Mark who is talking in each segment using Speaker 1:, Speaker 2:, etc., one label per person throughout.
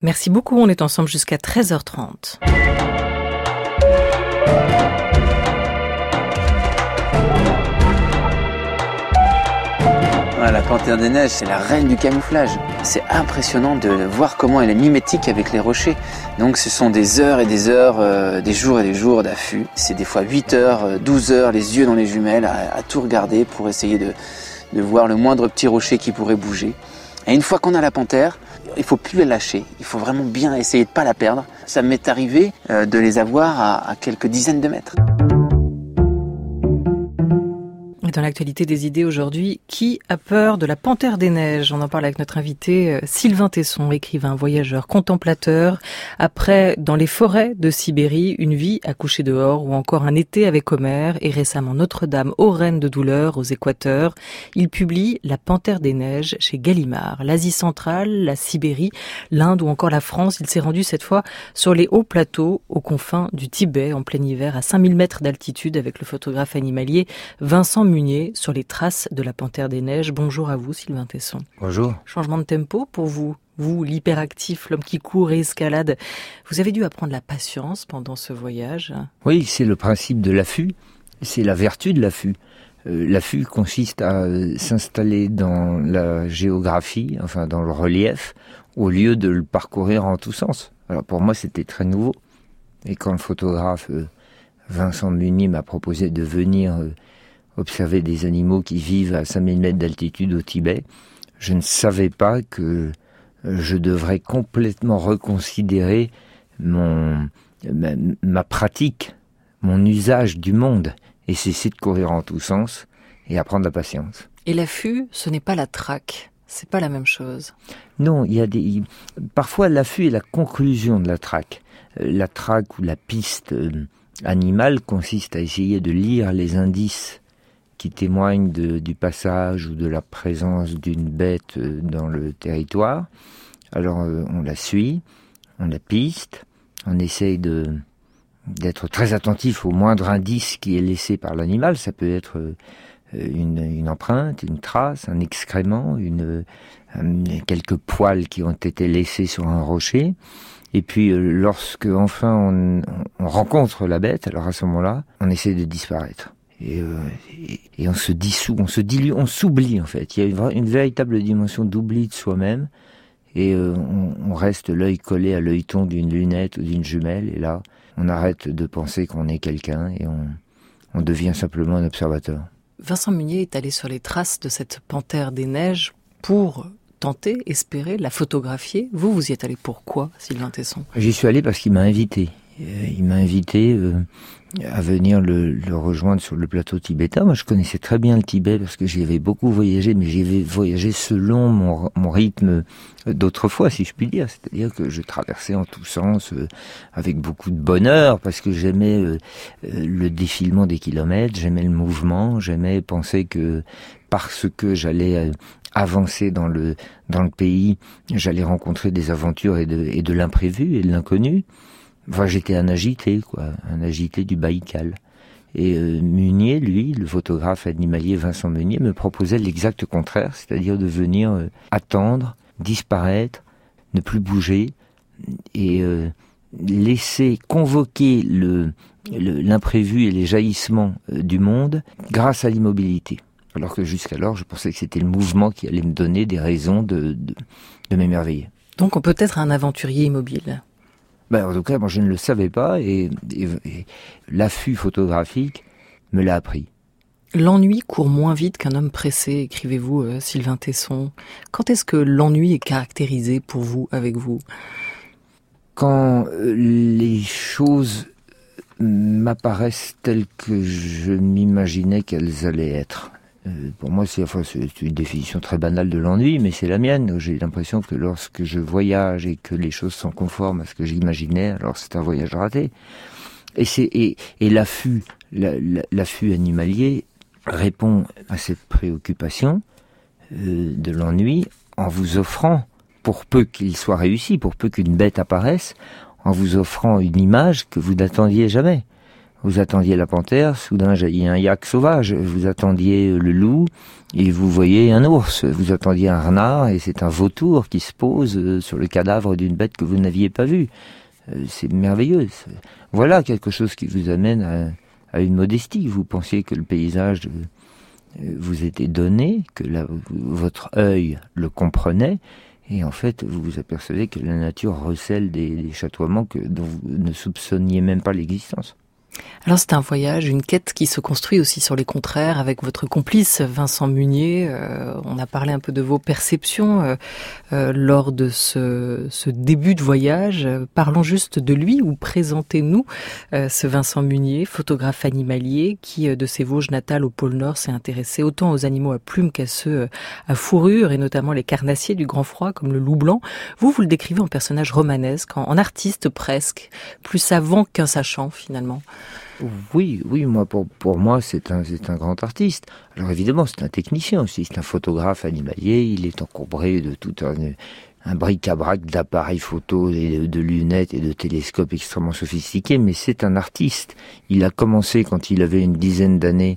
Speaker 1: Merci beaucoup, on est ensemble jusqu'à 13h30.
Speaker 2: La panthère des neiges, c'est la reine du camouflage. C'est impressionnant de voir comment elle est mimétique avec les rochers. Donc ce sont des heures et des heures, des jours et des jours d'affût. C'est des fois 8 heures, 12 heures, les yeux dans les jumelles, à tout regarder pour essayer de voir le moindre petit rocher qui pourrait bouger. Et une fois qu'on a la panthère, il faut plus la lâcher. Il faut vraiment bien essayer de pas la perdre. Ça m'est arrivé de les avoir à quelques dizaines de mètres.
Speaker 1: Dans l'actualité des idées aujourd'hui, qui a peur de la panthère des neiges? On en parle avec notre invité Sylvain Tesson, écrivain, voyageur, contemplateur. Après, dans les forêts de Sibérie, une vie à coucher dehors ou encore un été avec Homère et récemment Notre-Dame aux Reines de douleur aux Équateurs. Il publie La panthère des neiges chez Gallimard. L'Asie centrale, la Sibérie, l'Inde ou encore la France. Il s'est rendu cette fois sur les hauts plateaux aux confins du Tibet en plein hiver à 5000 mètres d'altitude avec le photographe animalier Vincent Munier sur les traces de la panthère des neiges. Bonjour à vous, Sylvain Tesson.
Speaker 3: Bonjour.
Speaker 1: Changement de tempo pour vous, l'hyperactif, l'homme qui court et escalade. Vous avez dû apprendre la patience pendant ce voyage.
Speaker 3: Oui, c'est le principe de l'affût, c'est la vertu de l'affût. L'affût consiste à s'installer dans la géographie, enfin dans le relief, au lieu de le parcourir en tous sens. Alors pour moi, c'était très nouveau. Et quand le photographe Vincent Munier m'a proposé de venir observer des animaux qui vivent à 5000 mètres d'altitude au Tibet, je ne savais pas que je devrais complètement reconsidérer ma pratique, mon usage du monde, et cesser de courir en tous sens et apprendre la patience.
Speaker 1: Et l'affût, ce n'est pas la traque, c'est pas la même chose.
Speaker 3: Non, parfois l'affût est la conclusion de la traque. La traque ou la piste animale consiste à essayer de lire les indices qui témoignent du passage ou de la présence d'une bête dans le territoire. Alors on la suit, on la piste, on essaye d'être très attentif au moindre indice qui est laissé par l'animal. Ça peut être une empreinte, une trace, un excrément, quelques poils qui ont été laissés sur un rocher. Et puis lorsque enfin on rencontre la bête, alors à ce moment-là, on essaie de disparaître. Et on se dissout, on se dilue, on s'oublie en fait. Il y a une véritable dimension d'oubli de soi-même et on reste l'œil collé à l'œilleton d'une lunette ou d'une jumelle et là, on arrête de penser qu'on est quelqu'un et on devient simplement un observateur.
Speaker 1: Vincent Munier est allé sur les traces de cette panthère des neiges pour tenter, espérer, la photographier. Vous y êtes allé pourquoi, Sylvain Tesson?
Speaker 3: J'y suis allé parce qu'il m'a invité. Il m'a invité à venir le rejoindre sur le plateau tibétain. Moi, je connaissais très bien le Tibet parce que j'y avais beaucoup voyagé, mais j'y avais voyagé selon mon rythme d'autrefois, si je puis dire. C'est-à-dire que je traversais en tous sens avec beaucoup de bonheur parce que j'aimais le défilement des kilomètres, j'aimais le mouvement, j'aimais penser que parce que j'allais avancer dans le pays, j'allais rencontrer des aventures et de l'imprévu et de l'inconnu. Enfin, j'étais un agité du Baïkal. Et Munier, lui, le photographe animalier Vincent Munier, me proposait l'exact contraire, c'est-à-dire de venir attendre, disparaître, ne plus bouger, et laisser convoquer l'imprévu et les jaillissements du monde grâce à l'immobilité. Alors que jusqu'alors, je pensais que c'était le mouvement qui allait me donner des raisons de m'émerveiller.
Speaker 1: Donc on peut être un aventurier immobile.
Speaker 3: En tout cas, moi je ne le savais pas et l'affût photographique me l'a appris.
Speaker 1: L'ennui court moins vite qu'un homme pressé, écrivez-vous, Sylvain Tesson. Quand est-ce que l'ennui est caractérisé pour vous, avec vous?
Speaker 3: Quand les choses m'apparaissent telles que je m'imaginais qu'elles allaient être. Pour moi, c'est une définition très banale de l'ennui, mais c'est la mienne. J'ai l'impression que lorsque je voyage et que les choses sont conformes à ce que j'imaginais, alors c'est un voyage raté. Et l'affût animalier répond à cette préoccupation de l'ennui en vous offrant, pour peu qu'il soit réussi, pour peu qu'une bête apparaisse, en vous offrant une image que vous n'attendiez jamais. Vous attendiez la panthère, soudain il y a un yak sauvage. Vous attendiez le loup, et vous voyez un ours. Vous attendiez un renard, et c'est un vautour qui se pose sur le cadavre d'une bête que vous n'aviez pas vue. C'est merveilleux. Voilà quelque chose qui vous amène à une modestie. Vous pensiez que le paysage vous était donné, que votre œil le comprenait, et en fait, vous vous apercevez que la nature recèle des chatoiements dont vous ne soupçonniez même pas l'existence.
Speaker 1: Alors c'est un voyage, une quête qui se construit aussi sur les contraires avec votre complice Vincent Munier. On a parlé un peu de vos perceptions lors de ce début de voyage. Parlons juste de lui, ou présentez-nous ce Vincent Munier, photographe animalier qui, de ses Vosges natales au pôle Nord, s'est intéressé autant aux animaux à plumes qu'à ceux à fourrure, et notamment les carnassiers du grand froid comme le loup blanc. Vous le décrivez en personnage romanesque, en artiste presque, plus savant qu'un sachant finalement.
Speaker 3: Oui, moi pour moi c'est un grand artiste. Alors évidemment c'est un technicien aussi, c'est un photographe animalier. Il est encombré de tout un bric-à-brac d'appareils photo et de lunettes et de télescopes extrêmement sophistiqués, mais c'est un artiste. Il a commencé quand il avait une dizaine d'années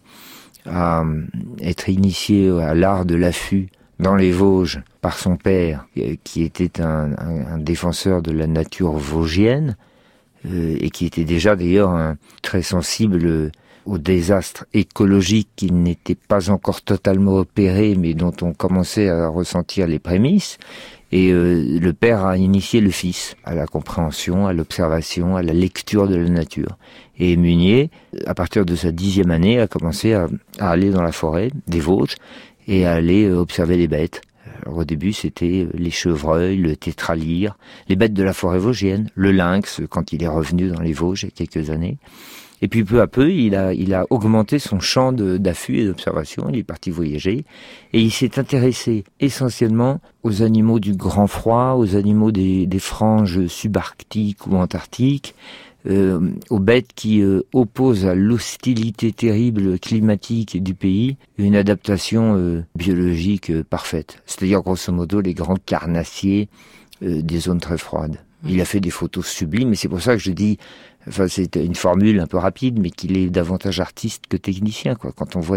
Speaker 3: à être initié à l'art de l'affût dans les Vosges par son père, qui était un défenseur de la nature vosgienne. Et qui était déjà d'ailleurs très sensible aux désastres écologiques qui n'étaient pas encore totalement opérés, mais dont on commençait à ressentir les prémices. Et le père a initié le fils à la compréhension, à l'observation, à la lecture de la nature. Et Munier, à partir de sa 10e année, a commencé à aller dans la forêt des Vosges et à aller observer les bêtes. Alors, au début, c'était les chevreuils, le tétralyre, les bêtes de la forêt vosgienne, le lynx, quand il est revenu dans les Vosges il y a quelques années. Et puis, peu à peu, il a augmenté son champ d'affût et d'observation. Il est parti voyager. Et il s'est intéressé essentiellement aux animaux du grand froid, aux animaux des franges subarctiques ou antarctiques, aux bêtes qui opposent à l'hostilité terrible climatique du pays une adaptation biologique parfaite. C'est-à-dire grosso modo les grands carnassiers des zones très froides. Il a fait des photos sublimes, et c'est pour ça que je dis, enfin c'est une formule un peu rapide, mais qu'il est davantage artiste que technicien, quoi. Quand on voit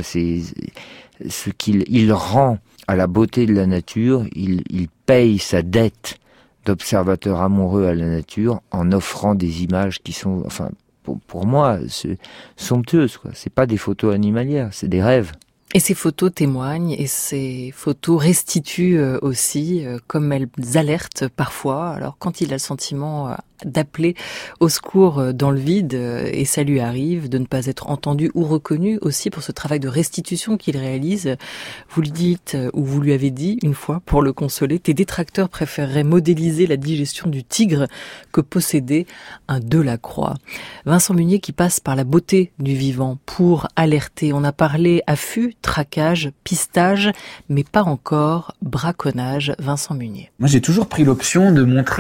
Speaker 3: ce qu'il rend à la beauté de la nature, il paye sa dette d'observateurs amoureux à la nature en offrant des images qui sont, enfin, pour moi, somptueuses, quoi. C'est pas des photos animalières, c'est des rêves.
Speaker 1: Et ces photos témoignent, et ces photos restituent aussi, comme elles alertent parfois. Alors quand il a le sentiment d'appeler au secours dans le vide, et ça lui arrive de ne pas être entendu ou reconnu aussi pour ce travail de restitution qu'il réalise. Vous lui dites, ou vous lui avez dit une fois pour le consoler, tes détracteurs préféreraient modéliser la digestion du tigre que posséder un Delacroix. Vincent Munier qui passe par la beauté du vivant pour alerter. On a parlé affût, traquage, pistage, mais pas encore braconnage. Vincent Munier.
Speaker 2: Moi j'ai toujours pris l'option de montrer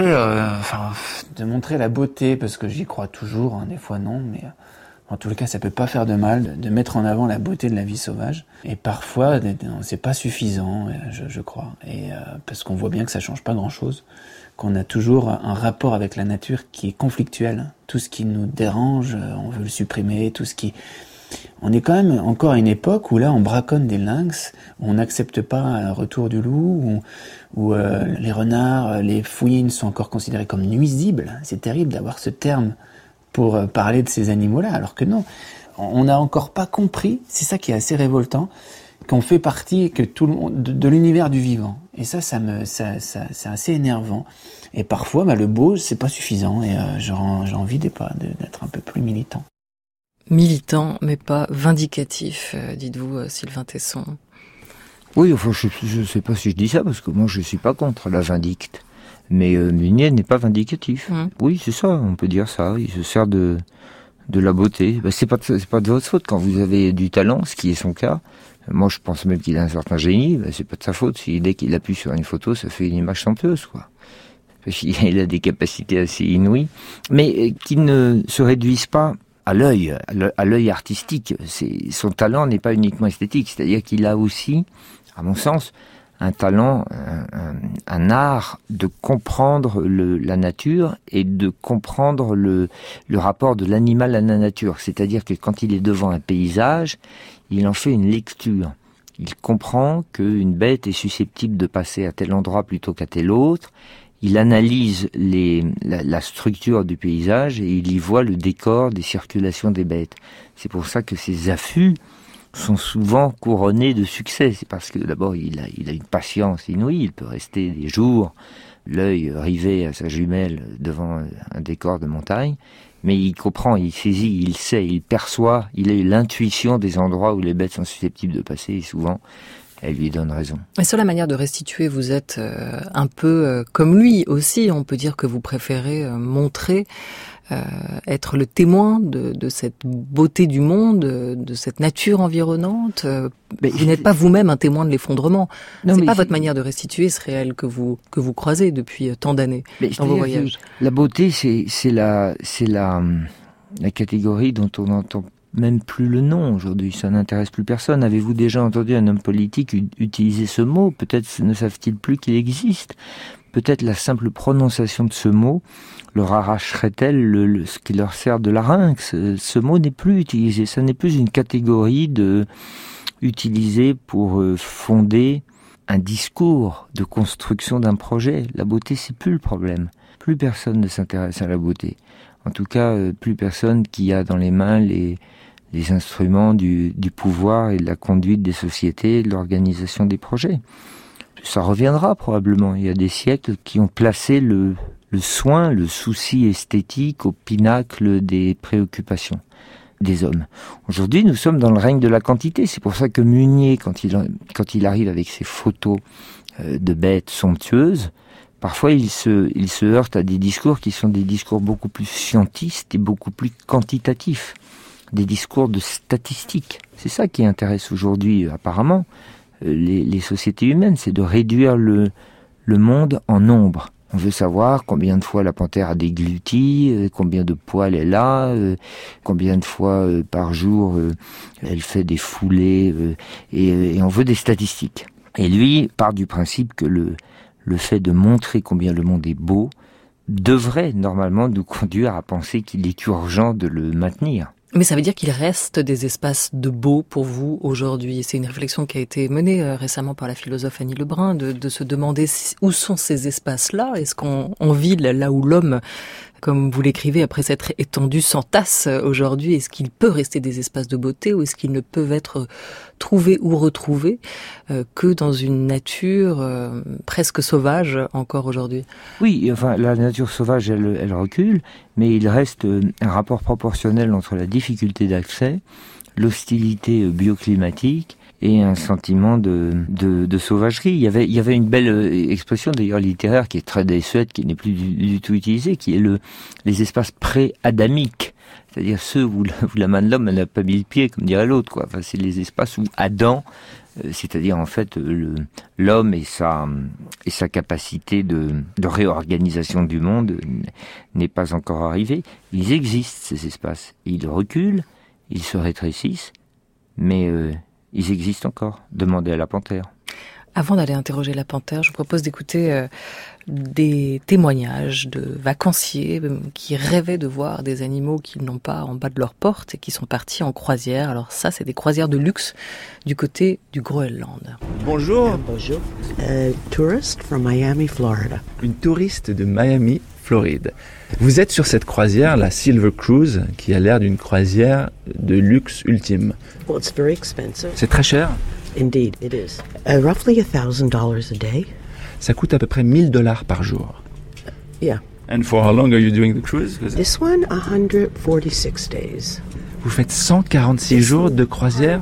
Speaker 2: la beauté, parce que j'y crois toujours, hein, des fois non, mais en tout cas ça peut pas faire de mal de mettre en avant la beauté de la vie sauvage. Et parfois c'est pas suffisant, je crois, et parce qu'on voit bien que ça change pas grand chose, qu'on a toujours un rapport avec la nature qui est conflictuel. Tout ce qui nous dérange, on veut le supprimer, on est quand même encore à une époque où là on braconne des lynx, on n'accepte pas un retour du loup, où les renards, les fouines sont encore considérés comme nuisibles. C'est terrible d'avoir ce terme pour parler de ces animaux-là, alors que non, on n'a encore pas compris, c'est ça qui est assez révoltant, qu'on fait partie tout le monde de l'univers du vivant. Et ça c'est assez énervant. Et parfois, le beau, c'est pas suffisant, et j'ai envie d'être un peu plus militant.
Speaker 1: Militant, mais pas vindicatif, dites-vous, Sylvain Tesson.
Speaker 3: Oui, enfin, je sais pas si je dis ça, parce que moi, je suis pas contre la vindicte. Mais Munier n'est pas vindicatif. Oui, c'est ça, on peut dire ça. Il se sert de la beauté. C'est pas de votre faute quand vous avez du talent, ce qui est son cas. Moi, je pense même qu'il a un certain génie. C'est pas de sa faute. Dès qu'il appuie sur une photo, ça fait une image somptueuse, quoi. Il a des capacités assez inouïes, mais qui ne se réduisent pas à l'œil artistique. Son talent n'est pas uniquement esthétique, c'est-à-dire qu'il a aussi, à mon sens, un talent, un art de comprendre la nature et de comprendre le rapport de l'animal à la nature. C'est-à-dire que quand il est devant un paysage, il en fait une lecture. Il comprend qu'une bête est susceptible de passer à tel endroit plutôt qu'à tel autre. Il analyse la structure du paysage et il y voit le décor des circulations des bêtes. C'est pour ça que ces affûts sont souvent couronnés de succès. C'est parce que d'abord il a une patience inouïe, il peut rester des jours, l'œil rivé à sa jumelle devant un décor de montagne, mais il comprend, il saisit, il sait, il perçoit, il a l'intuition des endroits où les bêtes sont susceptibles de passer, et souvent elle lui donne raison.
Speaker 1: Et sur la manière de restituer, vous êtes un peu comme lui aussi, on peut dire que vous préférez montrer, être le témoin de cette beauté du monde, de cette nature environnante. Mais vous n'êtes pas vous-même un témoin de l'effondrement. C'est pas votre manière de restituer ce réel que vous croisez depuis tant d'années dans vos voyages.
Speaker 3: La beauté, c'est la catégorie dont on n'entend même plus le nom aujourd'hui. Ça n'intéresse plus personne. Avez-vous déjà entendu un homme politique utiliser ce mot? Peut-être ne savent-ils plus qu'il existe. Peut-être la simple prononciation de ce mot leur arracherait-elle ce qui leur sert de larynx. Ce mot n'est plus utilisé. Ça n'est plus une catégorie utilisée pour fonder un discours de construction d'un projet. La beauté, c'est plus le problème. Plus personne ne s'intéresse à la beauté. En tout cas, plus personne qui a dans les mains les instruments du pouvoir et de la conduite des sociétés et de l'organisation des projets. Ça reviendra probablement. Il y a des siècles qui ont placé le soin, le souci esthétique au pinacle des préoccupations des hommes. Aujourd'hui, nous sommes dans le règne de la quantité. C'est pour ça que Munier, quand il arrive avec ses photos de bêtes somptueuses, parfois il se heurte à des discours qui sont des discours beaucoup plus scientistes et beaucoup plus quantitatifs. Des discours de statistiques. C'est ça qui intéresse aujourd'hui, apparemment, les sociétés humaines, c'est de réduire le monde en nombre. On veut savoir combien de fois la panthère a dégluti, combien de poils elle a, combien de fois par jour elle fait des foulées, et on veut des statistiques. Et lui part du principe que le fait de montrer combien le monde est beau devrait normalement nous conduire à penser qu'il est urgent de le maintenir.
Speaker 1: Mais ça veut dire qu'il reste des espaces de beau pour vous aujourd'hui. C'est une réflexion qui a été menée récemment par la philosophe Annie Lebrun, de se demander où sont ces espaces-là. Est-ce qu'on vit là où l'homme, comme vous l'écrivez, après s'être étendu s'entasse aujourd'hui? Est-ce qu'il peut rester des espaces de beauté ou est-ce qu'ils ne peuvent être trouvés ou retrouvés que dans une nature presque sauvage encore aujourd'hui?
Speaker 3: Oui, enfin la nature sauvage, elle recule, mais il reste un rapport proportionnel entre la difficulté d'accès, l'hostilité bioclimatique et un sentiment de sauvagerie. Il y avait une belle expression d'ailleurs littéraire qui est très désuète, qui n'est plus du tout utilisée, qui est les espaces pré-adamiques. C'est-à-dire ceux où la main de l'homme n'a pas mis le pied, comme dirait l'autre, quoi. Enfin, c'est les espaces où Adam, c'est-à-dire en fait l'homme et sa capacité de réorganisation du monde n'est pas encore arrivé. Ils existent, ces espaces. Ils reculent, ils se rétrécissent, mais ils existent encore. Demandez à la panthère.
Speaker 1: Avant d'aller interroger la panthère, je vous propose d'écouter des témoignages de vacanciers qui rêvaient de voir des animaux qu'ils n'ont pas en bas de leur porte et qui sont partis en croisière. Alors ça, c'est des croisières de luxe du côté du Groenland.
Speaker 4: Bonjour.
Speaker 5: Bonjour. Tourist from Miami, Florida.
Speaker 4: Une touriste de Miami, Floride. Vous êtes sur cette croisière, la Silver Cruise, qui a l'air d'une croisière de luxe ultime.
Speaker 5: Well, it's very expensive.
Speaker 4: C'est très cher.
Speaker 5: Indeed, it is. Roughly $1,000 a day.
Speaker 4: Ça coûte à peu près $1,000 par jour.
Speaker 5: Yeah.
Speaker 4: And for how long are you doing the cruise?
Speaker 5: This one, 146 days.
Speaker 4: Vous faites 146 jours de croisière?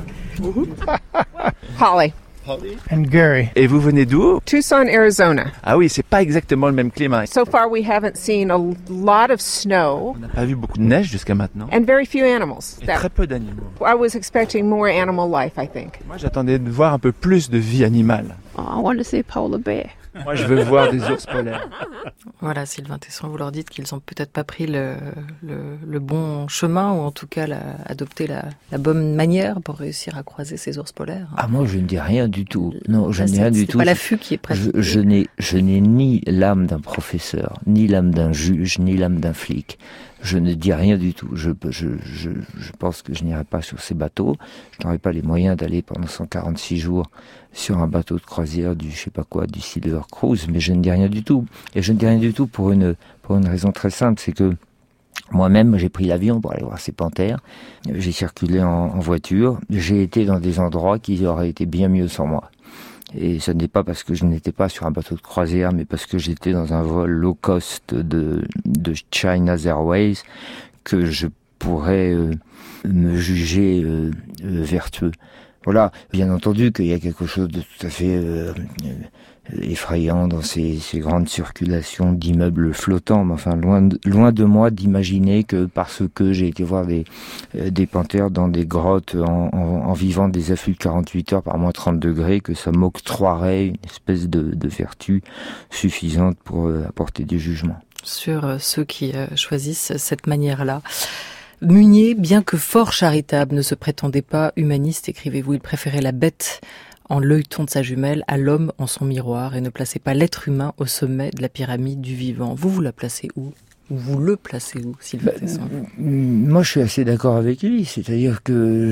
Speaker 6: Holly.
Speaker 7: And Gary.
Speaker 4: Et vous venez d'où?
Speaker 6: Tucson, Arizona.
Speaker 4: Ah oui, c'est pas exactement le même climat.
Speaker 6: So far we haven't seen a lot of snow.
Speaker 4: On n'a pas vu beaucoup de neige jusqu'à maintenant.
Speaker 6: And very few animals.
Speaker 4: Et très peu d'animaux.
Speaker 6: I was expecting more animal life, I think.
Speaker 4: Moi, j'attendais de voir un peu plus de vie animale.
Speaker 8: Oh, I wanted to see a polar bear.
Speaker 4: Moi, je veux voir des ours polaires.
Speaker 1: Voilà, Sylvain Tesson, vous leur dites qu'ils n'ont peut-être pas pris le bon chemin, ou en tout cas adopté la bonne manière pour réussir à croiser ces ours polaires.
Speaker 3: Ah, moi, je ne dis rien du tout. Non, je ne dis rien du tout.
Speaker 1: C'est pas l'affût qui est pratiqué.
Speaker 3: Je n'ai ni l'âme d'un professeur, ni l'âme d'un juge, ni l'âme d'un flic. Je ne dis rien du tout. Je pense que je n'irai pas sur ces bateaux. Je n'aurai pas les moyens d'aller pendant 146 jours sur un bateau de croisière du Silver Cruise, mais je ne dis rien du tout. Et je ne dis rien du tout pour une raison très simple, c'est que moi-même, j'ai pris l'avion pour aller voir ces panthères. J'ai circulé en voiture. J'ai été dans des endroits qui auraient été bien mieux sans moi. Et ce n'est pas parce que je n'étais pas sur un bateau de croisière, mais parce que j'étais dans un vol low cost de China Airways que je pourrais me juger vertueux. Voilà, bien entendu qu'il y a quelque chose de tout à fait effrayant dans ces grandes circulations d'immeubles flottants, mais enfin loin de moi d'imaginer que parce que j'ai été voir des panthères dans des grottes en vivant des afflux de 48 heures par moins 30 degrés, que ça m'octroierait une espèce de vertu suffisante pour apporter du jugement.
Speaker 1: Sur ceux qui choisissent cette manière-là. Munier, bien que fort charitable, ne se prétendait pas humaniste, écrivez-vous. Il préférait la bête en l'œilleton de sa jumelle à l'homme en son miroir et ne plaçait pas l'être humain au sommet de la pyramide du vivant. Vous la placez où ? Ou vous le placez où, Sylvain Tesson ?
Speaker 3: Moi, je suis assez d'accord avec lui. C'est-à-dire que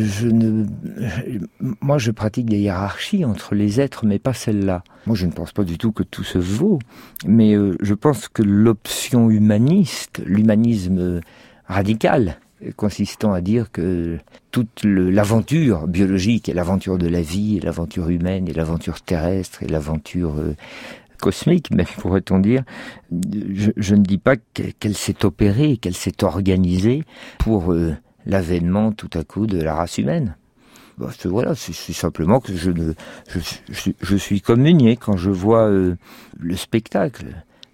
Speaker 3: moi, je pratique des hiérarchies entre les êtres, mais pas celle-là. Moi, je ne pense pas du tout que tout se vaut. Mais je pense que l'option humaniste, l'humanisme radical, consistant à dire que toute l'aventure biologique et l'aventure de la vie et l'aventure humaine et l'aventure terrestre et l'aventure cosmique, même pourrait-on dire, je ne dis pas qu'elle s'est opérée, qu'elle s'est organisée pour l'avènement tout à coup de la race humaine. Voilà, c'est simplement que je suis communié quand je vois le spectacle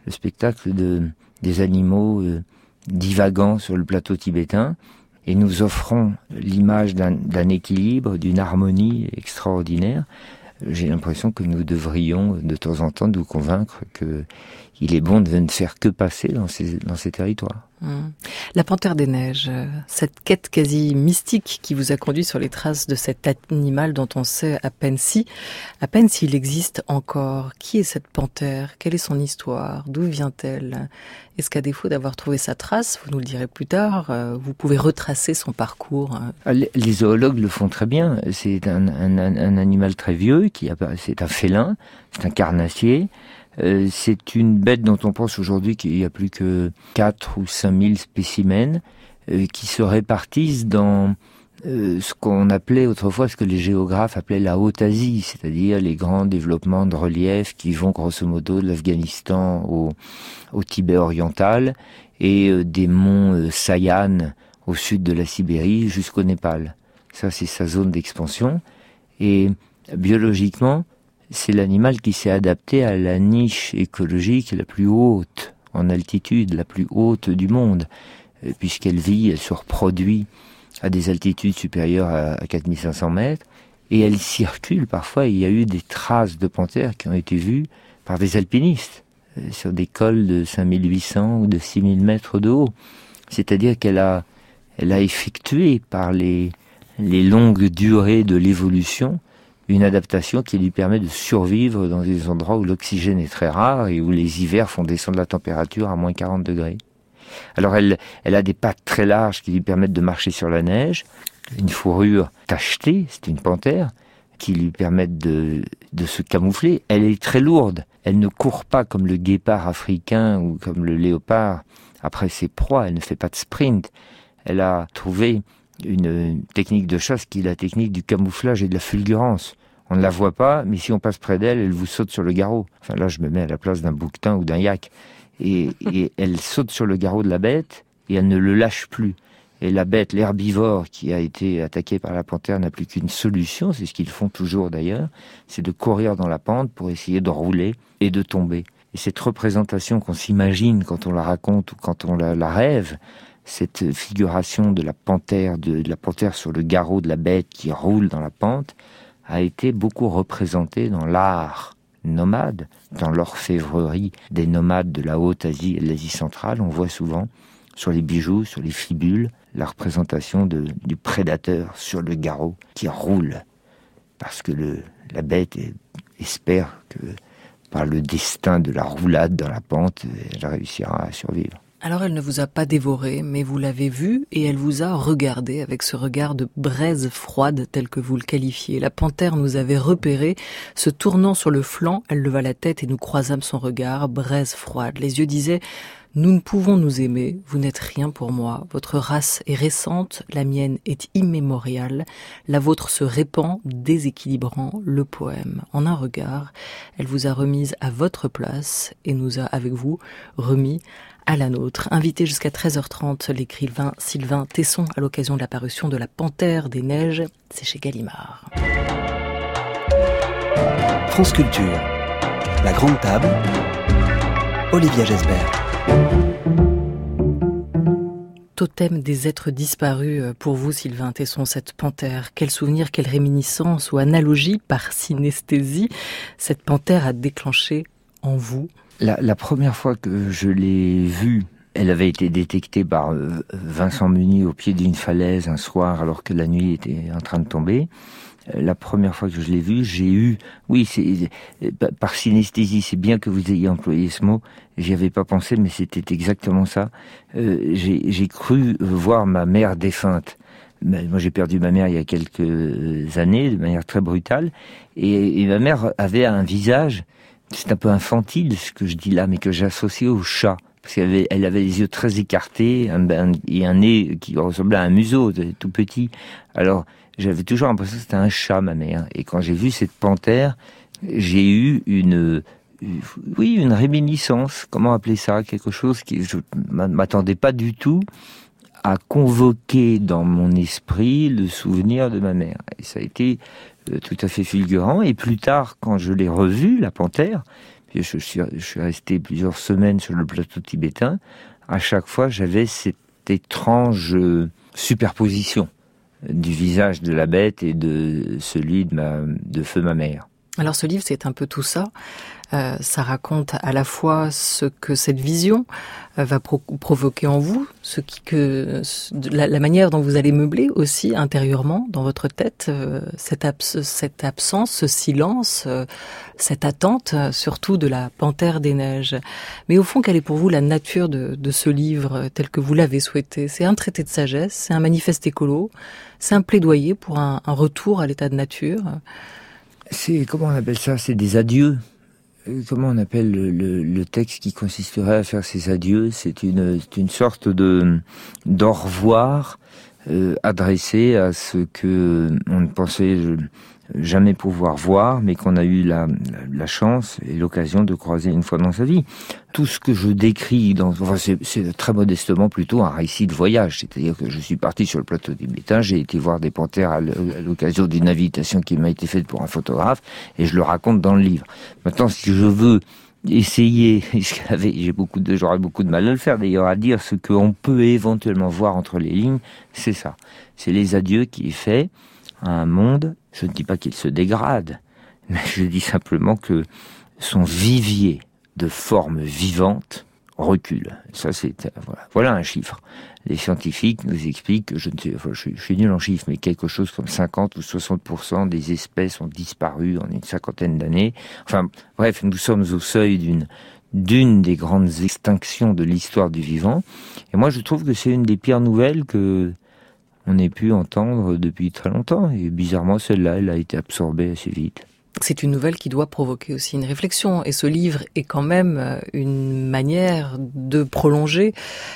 Speaker 3: des animaux divagant sur le plateau tibétain, et nous offrons l'image d'un équilibre, d'une harmonie extraordinaire. J'ai l'impression que nous devrions de temps en temps nous convaincre qu'il est bon de ne faire que passer dans ces territoires.
Speaker 1: La panthère des neiges, cette quête quasi mystique qui vous a conduit sur les traces de cet animal dont on sait à peine s'il existe encore. Qui est cette panthère ? Quelle est son histoire ? D'où vient-elle ? Est-ce qu'à défaut d'avoir trouvé sa trace, vous nous le direz plus tard, vous pouvez retracer son parcours ?
Speaker 3: Les zoologues le font très bien. C'est un animal très vieux, c'est un félin, c'est un carnassier. C'est une bête dont on pense aujourd'hui qu'il n'y a plus que 4 ou 5 000 spécimens qui se répartissent dans ce qu'on appelait autrefois, ce que les géographes appelaient la Haute-Asie, c'est-à-dire les grands développements de relief qui vont grosso modo de l'Afghanistan au Tibet oriental et des monts Sayan au sud de la Sibérie jusqu'au Népal. Ça, c'est sa zone d'expansion. Et biologiquement, c'est l'animal qui s'est adapté à la niche écologique la plus haute, en altitude, la plus haute du monde, puisqu'elle elle se reproduit à des altitudes supérieures à 4500 mètres, et elle circule parfois. Il y a eu des traces de panthères qui ont été vues par des alpinistes, sur des cols de 5800 ou de 6000 mètres de haut. C'est-à-dire qu'elle a effectué par les longues durées de l'évolution une adaptation qui lui permet de survivre dans des endroits où l'oxygène est très rare et où les hivers font descendre la température à moins 40 degrés. Alors elle a des pattes très larges qui lui permettent de marcher sur la neige, une fourrure tachetée, c'est une panthère, qui lui permettent de se camoufler. Elle est très lourde, elle ne court pas comme le guépard africain ou comme le léopard après ses proies, elle ne fait pas de sprint. Elle a trouvé une technique de chasse qui est la technique du camouflage et de la fulgurance. On ne la voit pas, mais si on passe près d'elle, elle vous saute sur le garrot. Enfin là, je me mets à la place d'un bouquetin ou d'un yak. Et elle saute sur le garrot de la bête et elle ne le lâche plus. Et la bête, l'herbivore qui a été attaqué par la panthère n'a plus qu'une solution, c'est ce qu'ils font toujours d'ailleurs, c'est de courir dans la pente pour essayer de rouler et de tomber. Et cette représentation qu'on s'imagine quand on la raconte ou quand on la rêve, cette figuration de la panthère sur le garrot de la bête qui roule dans la pente, a été beaucoup représentée dans l'art nomades. Dans l'orfèvrerie des nomades de la Haute-Asie et de l'Asie centrale, on voit souvent sur les bijoux, sur les fibules, la représentation du prédateur sur le garrot qui roule. Parce que la bête espère que par le destin de la roulade dans la pente, elle réussira à survivre.
Speaker 1: Alors elle ne vous a pas dévoré, mais vous l'avez vue et elle vous a regardé avec ce regard de braise froide tel que vous le qualifiez. La panthère nous avait repérés, se tournant sur le flanc, elle leva la tête et nous croisâmes son regard, braise froide. Les yeux disaient « Nous ne pouvons nous aimer, vous n'êtes rien pour moi, votre race est récente, la mienne est immémoriale, la vôtre se répand, déséquilibrant le poème. » En un regard, elle vous a remise à votre place et nous a, avec vous, remis à la nôtre. Invité jusqu'à 13h30, l'écrivain Sylvain Tesson à l'occasion de la parution de La Panthère des Neiges, c'est chez Gallimard.
Speaker 7: France Culture, La Grande Table, Olivia Gesbert.
Speaker 1: Totem des êtres disparus pour vous, Sylvain Tesson, cette panthère. Quel souvenir, quelle réminiscence ou analogie par synesthésie cette panthère a déclenché en vous?
Speaker 3: La première fois que je l'ai vue, elle avait été détectée par Vincent Munier au pied d'une falaise un soir alors que la nuit était en train de tomber. La première fois que je l'ai vue, j'ai eu, oui, c'est par synesthésie, c'est bien que vous ayez employé ce mot, j'y avais pas pensé, mais c'était exactement ça. J'ai cru voir ma mère défunte. Moi, j'ai perdu ma mère il y a quelques années, de manière très brutale, et ma mère avait un visage, c'est un peu infantile ce que je dis là, mais que j'associe au chat. Parce qu'elle avait les yeux très écartés et un nez qui ressemblait à un museau, tout petit. Alors, j'avais toujours l'impression que c'était un chat, ma mère. Et quand j'ai vu cette panthère, j'ai eu une réminiscence. Comment appeler ça? Quelque chose qui, je m'attendais pas du tout à convoquer dans mon esprit le souvenir de ma mère. Et ça a été tout à fait fulgurant. Et plus tard, quand je l'ai revue, la panthère, puis je suis resté plusieurs semaines sur le plateau tibétain, à chaque fois, j'avais cette étrange superposition du visage de la bête et de celui de feu ma mère.
Speaker 1: Alors ce livre, c'est un peu tout ça. Ça raconte à la fois ce que cette vision va provoquer en vous, la manière dont vous allez meubler aussi intérieurement dans votre tête, cette absence, ce silence, cette attente surtout de la Panthère des Neiges. Mais au fond, quelle est pour vous la nature de ce livre tel que vous l'avez souhaité? C'est un traité de sagesse, c'est un manifeste écolo, c'est un plaidoyer pour un retour à l'état de nature.
Speaker 3: Comment on appelle ça? C'est des adieux. Comment on appelle le texte qui consisterait à faire ces adieux? C'est une sorte d'au revoir adressé à ce que on ne pensait jamais pouvoir voir, mais qu'on a eu la chance et l'occasion de croiser une fois dans sa vie. Tout ce que je décris, c'est très modestement plutôt un récit de voyage. C'est-à-dire que je suis parti sur le plateau tibétain, j'ai été voir des panthères à l'occasion d'une invitation qui m'a été faite pour un photographe, et je le raconte dans le livre. Maintenant, si je veux essayer, j'aurais beaucoup de mal à le faire d'ailleurs, à dire ce qu'on peut éventuellement voir entre les lignes, c'est ça. C'est les adieux qui est fait à un monde. Je ne dis pas qu'il se dégrade, mais je dis simplement que son vivier de formes vivantes recule. Ça, voilà un chiffre. Les scientifiques nous expliquent que je suis nul en chiffres, mais quelque chose comme 50 ou 60% des espèces ont disparu en une cinquantaine d'années. Enfin, bref, nous sommes au seuil d'une des grandes extinctions de l'histoire du vivant. Et moi, je trouve que c'est une des pires nouvelles que on ait pu entendre depuis très longtemps. Et bizarrement, celle-là, elle a été absorbée assez vite.
Speaker 1: C'est une nouvelle qui doit provoquer aussi une réflexion. Et ce livre est quand même une manière de prolonger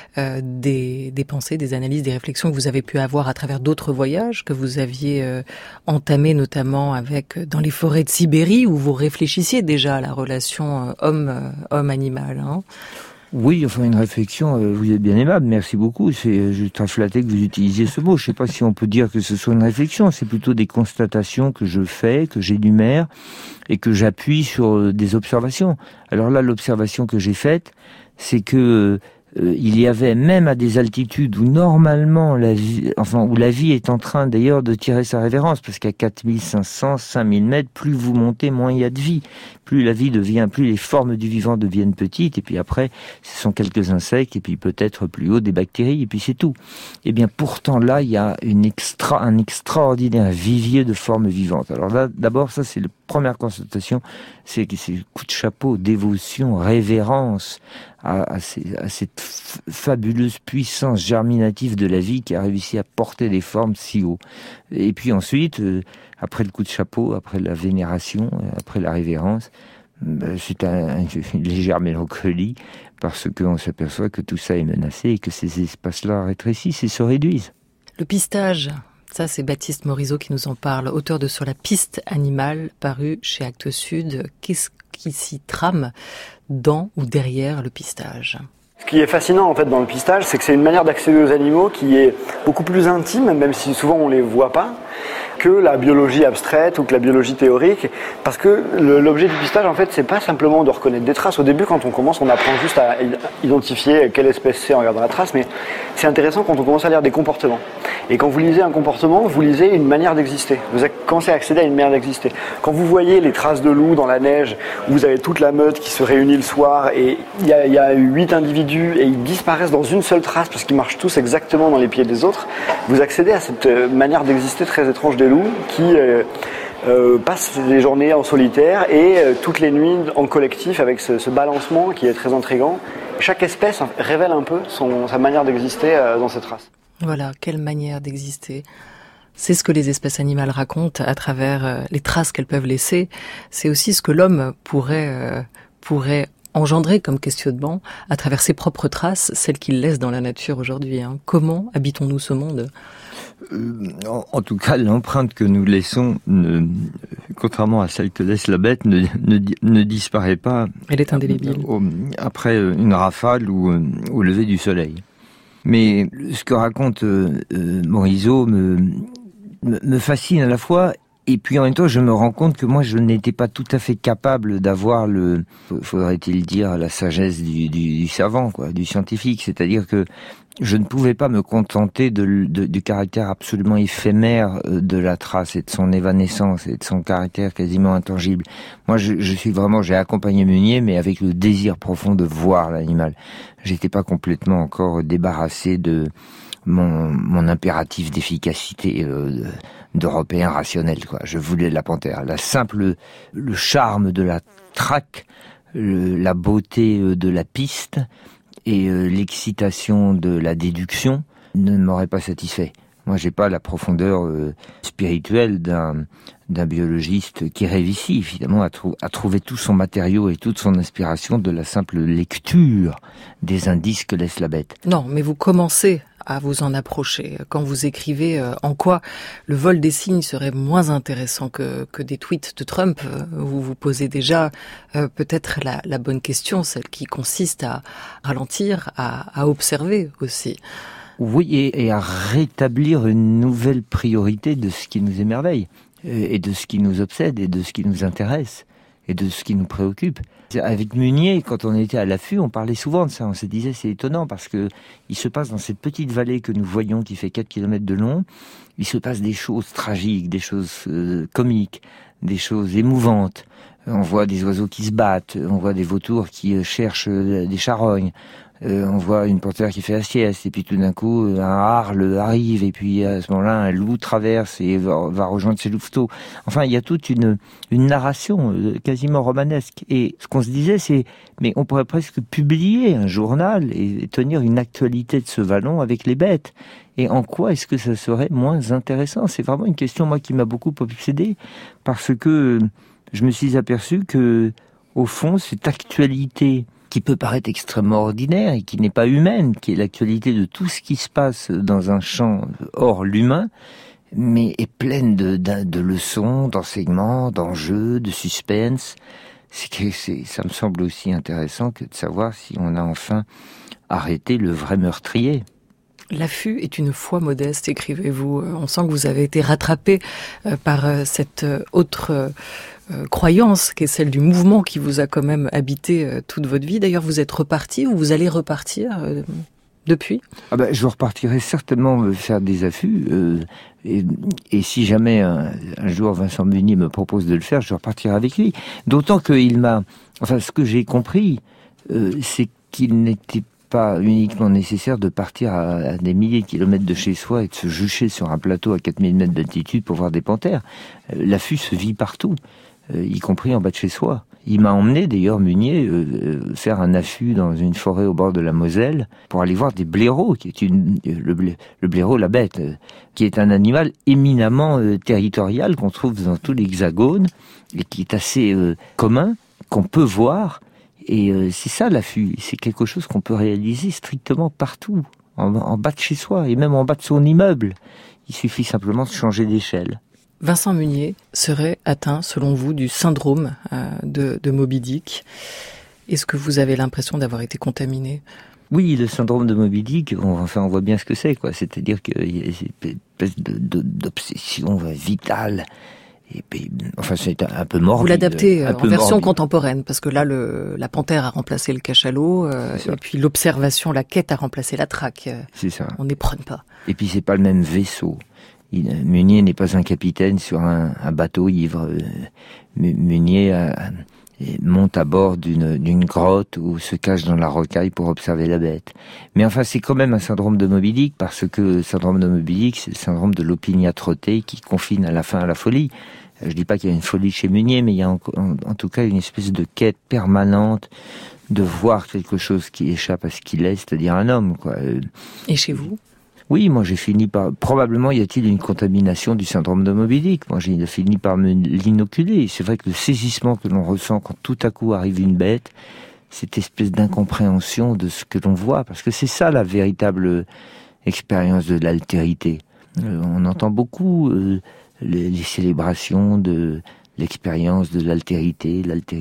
Speaker 1: des pensées, des analyses, des réflexions que vous avez pu avoir à travers d'autres voyages que vous aviez entamés, notamment dans les forêts de Sibérie, où vous réfléchissiez déjà à la relation homme-animal.
Speaker 3: Oui, enfin une réflexion, vous êtes bien aimable, merci beaucoup. Je suis très flatté que vous utilisiez ce mot. Je ne sais pas si on peut dire que ce soit une réflexion, c'est plutôt des constatations que je fais, que j'énumère et que j'appuie sur des observations. Alors là, l'observation que j'ai faite, c'est que il y avait même à des altitudes où normalement où la vie est en train d'ailleurs de tirer sa révérence, parce qu'à 4500, 5000 mètres, plus vous montez, moins il y a de vie. Plus les formes du vivant deviennent petites, et puis après, ce sont quelques insectes, et puis peut-être plus haut des bactéries, et puis c'est tout. Et bien pourtant là, il y a un extraordinaire vivier de formes vivantes. Alors là, d'abord, ça c'est la première constatation, c'est que c'est le coup de chapeau, dévotion, révérence à cette fabuleuse puissance germinative de la vie qui a réussi à porter des formes si haut. Et puis ensuite, après le coup de chapeau, après la vénération, après la révérence, c'est une légère mélancolie, parce qu'on s'aperçoit que tout ça est menacé et que ces espaces-là rétrécissent et se réduisent.
Speaker 1: Le pistage, ça c'est Baptiste Morisot qui nous en parle, auteur de Sur la piste animale, paru chez Actes Sud. Qu'est-ce qui s'y trame dans ou derrière le pistage ?
Speaker 8: Ce qui est fascinant en fait dans le pistage, c'est que c'est une manière d'accéder aux animaux qui est beaucoup plus intime, même si souvent on les voit pas, que la biologie abstraite ou que la biologie théorique, parce que l'objet du pistage en fait c'est pas simplement de reconnaître des traces. Au début quand on commence on apprend juste à identifier quelle espèce c'est en regardant la trace, mais c'est intéressant quand on commence à lire des comportements. Et quand vous lisez un comportement, vous lisez une manière d'exister. Vous commencez à accéder à une manière d'exister. Quand vous voyez les traces de loups dans la neige, vous avez toute la meute qui se réunit le soir et il y a 8 individus et ils disparaissent dans une seule trace parce qu'ils marchent tous exactement dans les pieds des autres, vous accédez à cette manière d'exister très étrange des loups qui passent les journées en solitaire et toutes les nuits en collectif avec ce balancement qui est très intriguant. Chaque espèce révèle un peu sa manière d'exister dans cette race.
Speaker 1: Voilà, quelle manière d'exister. C'est ce que les espèces animales racontent à travers les traces qu'elles peuvent laisser. C'est aussi ce que l'homme pourrait engendrer comme questionnement à travers ses propres traces, celles qu'il laisse dans la nature aujourd'hui. Comment habitons-nous ce monde ?
Speaker 3: En tout cas, l'empreinte que nous laissons, contrairement à celle que laisse la bête, ne disparaît pas.
Speaker 1: Elle est indélébile.
Speaker 3: Après une rafale ou au lever du soleil. Mais ce que raconte Morisot me fascine à la fois, et puis en même temps je me rends compte que moi je n'étais pas tout à fait capable d'avoir faudrait-il dire, la sagesse du savant, du scientifique, c'est-à-dire que je ne pouvais pas me contenter du caractère absolument éphémère de la trace et de son évanescence et de son caractère quasiment intangible. Moi, j'ai accompagné Meunier, mais avec le désir profond de voir l'animal. J'étais pas complètement encore débarrassé de mon impératif d'efficacité d'Européen rationnel, Je voulais la panthère. Le charme de la traque, la beauté de la piste, et l'excitation de la déduction ne m'aurait pas satisfait. Moi, j'ai pas la profondeur spirituelle d'un biologiste qui réussit finalement à trouver tout son matériau et toute son inspiration de la simple lecture des indices que laisse la bête.
Speaker 1: Non, mais vous commencez à vous en approcher. Quand vous écrivez en quoi le vol des cygnes serait moins intéressant que des tweets de Trump, vous vous posez déjà peut-être la bonne question, celle qui consiste à ralentir, à observer aussi.
Speaker 3: Oui, et à rétablir une nouvelle priorité de ce qui nous émerveille, et de ce qui nous obsède, et de ce qui nous intéresse, et de ce qui nous préoccupe. Avec Meunier, quand on était à l'affût, on parlait souvent de ça. On se disait, c'est étonnant parce que il se passe dans cette petite vallée que nous voyons qui fait 4 km de long, il se passe des choses tragiques, des choses comiques, des choses émouvantes. On voit des oiseaux qui se battent, on voit des vautours qui cherchent des charognes, on voit une panthère qui fait la sieste, et puis tout d'un coup, un harle arrive, et puis à ce moment-là, un loup traverse et va rejoindre ses louveteaux. Enfin, il y a toute une narration quasiment romanesque. Et ce qu'on se disait, c'est, mais on pourrait presque publier un journal et tenir une actualité de ce vallon avec les bêtes. Et en quoi est-ce que ça serait moins intéressant ? C'est vraiment une question, moi, qui m'a beaucoup obsédé, parce que je me suis aperçu que, au fond, cette actualité qui peut paraître extrêmement ordinaire et qui n'est pas humaine, qui est l'actualité de tout ce qui se passe dans un champ hors l'humain, mais est pleine de leçons, d'enseignements, d'enjeux, de suspense. Ça me semble aussi intéressant que de savoir si on a enfin arrêté le vrai meurtrier.
Speaker 1: L'affût est une foi modeste, écrivez-vous. On sent que vous avez été rattrapé par cette autre croyance qui est celle du mouvement qui vous a quand même habité toute votre vie. D'ailleurs, vous êtes reparti ou vous allez repartir depuis ?
Speaker 3: Je repartirai certainement faire des affûts. Et si jamais un jour Vincent Munier me propose de le faire, je repartirai avec lui. D'autant qu'il m'a... Enfin, ce que j'ai compris, c'est qu'il n'était pas uniquement nécessaire de partir à des milliers de kilomètres de chez soi et de se jucher sur un plateau à 4000 mètres d'altitude pour voir des panthères. L'affût se vit partout, y compris en bas de chez soi. Il m'a emmené, d'ailleurs, Munier, faire un affût dans une forêt au bord de la Moselle pour aller voir des blaireaux, qui est le blaireau, la bête, qui est un animal éminemment territorial qu'on trouve dans tout l'Hexagone et qui est assez commun, qu'on peut voir. Et c'est ça l'affût, c'est quelque chose qu'on peut réaliser strictement partout, en bas de chez soi et même en bas de son immeuble. Il suffit simplement de changer d'échelle.
Speaker 1: Vincent Munier serait atteint, selon vous, du syndrome de Moby Dick. Est-ce que vous avez l'impression d'avoir été contaminé ?
Speaker 3: Oui, le syndrome de Moby Dick, on voit bien ce que c'est, quoi. C'est-à-dire qu'il y a une espèce d'obsession vitale. Et puis, enfin, c'est un peu morbide.
Speaker 1: Vous l'adaptez en version contemporaine, parce que là, la panthère a remplacé le cachalot, et puis l'observation, la quête a remplacé la traque.
Speaker 3: C'est ça.
Speaker 1: On n'éprenne pas.
Speaker 3: Et puis, c'est pas le même vaisseau. Munier n'est pas un capitaine sur un bateau ivre. Munier monte à bord d'une grotte ou se cache dans la rocaille pour observer la bête. Mais enfin, c'est quand même un syndrome de Moby Dick, parce que le syndrome de Moby Dick, c'est le syndrome de l'opiniâtreté qui confine à la fin à la folie. Je dis pas qu'il y a une folie chez Munier, mais il y a en tout cas une espèce de quête permanente de voir quelque chose qui échappe à ce qu'il est, c'est-à-dire un homme, quoi.
Speaker 1: Et chez vous ?
Speaker 3: Oui, moi j'ai fini par... Probablement y a-t-il une contamination du syndrome de Moby Dick. Moi j'ai fini par me l'inoculer. C'est vrai que le saisissement que l'on ressent quand tout à coup arrive une bête, cette espèce d'incompréhension de ce que l'on voit, parce que c'est ça la véritable expérience de l'altérité. On entend beaucoup les célébrations de l'expérience de l'altérité,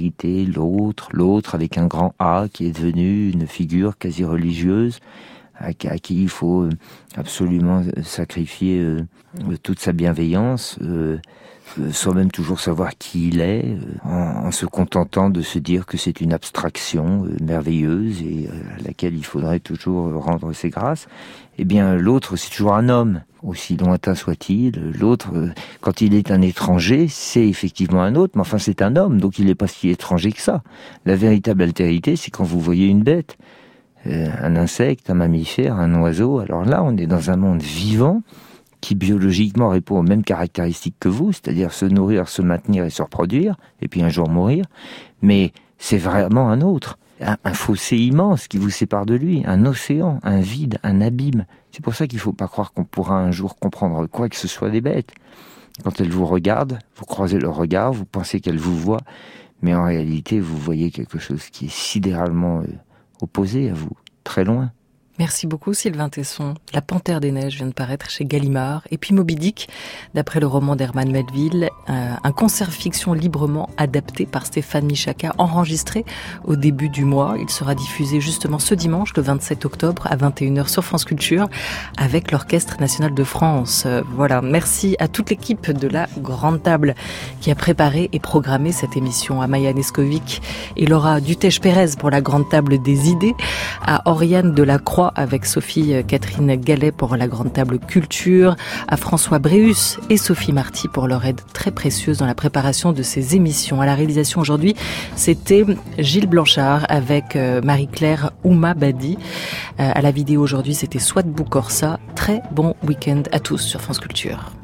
Speaker 3: l'autre avec un grand A qui est devenu une figure quasi religieuse, à qui il faut absolument sacrifier toute sa bienveillance, sans même toujours savoir qui il est, en se contentant de se dire que c'est une abstraction merveilleuse et à laquelle il faudrait toujours rendre ses grâces. Eh bien, l'autre, c'est toujours un homme, aussi lointain soit-il. L'autre, quand il est un étranger, c'est effectivement un autre, mais enfin c'est un homme, donc il n'est pas si étranger que ça. La véritable altérité, c'est quand vous voyez une bête, un insecte, un mammifère, un oiseau. Alors là, on est dans un monde vivant qui biologiquement répond aux mêmes caractéristiques que vous, c'est-à-dire se nourrir, se maintenir et se reproduire, et puis un jour mourir. Mais c'est vraiment un autre. Un fossé immense qui vous sépare de lui, un océan, un vide, un abîme. C'est pour ça qu'il ne faut pas croire qu'on pourra un jour comprendre quoi que ce soit des bêtes. Quand elles vous regardent, vous croisez leur regard, vous pensez qu'elles vous voient, mais en réalité, vous voyez quelque chose qui est sidéralement opposé à vous, très loin.
Speaker 1: Merci beaucoup Sylvain Tesson. La Panthère des Neiges vient de paraître chez Gallimard. Et puis Moby Dick, d'après le roman d'Herman Melville, un concert fiction librement adapté par Stéphane Michaka, enregistré au début du mois. Il sera diffusé justement ce dimanche, le 27 octobre, à 21h sur France Culture, avec l'Orchestre National de France. Voilà, merci à toute l'équipe de la Grande Table qui a préparé et programmé cette émission, à Maya Neskovic et Laura Dutèche-Pérez pour la Grande Table des idées, à Oriane Delacroix avec Sophie Catherine Gallet pour la Grande Table Culture, à François Bréhus et Sophie Marty pour leur aide très précieuse dans la préparation de ces émissions. À la réalisation aujourd'hui, c'était Gilles Blanchard avec Marie-Claire Ouma-Badi. À la vidéo aujourd'hui, c'était Swat Boukorsa. Très bon week-end à tous sur France Culture.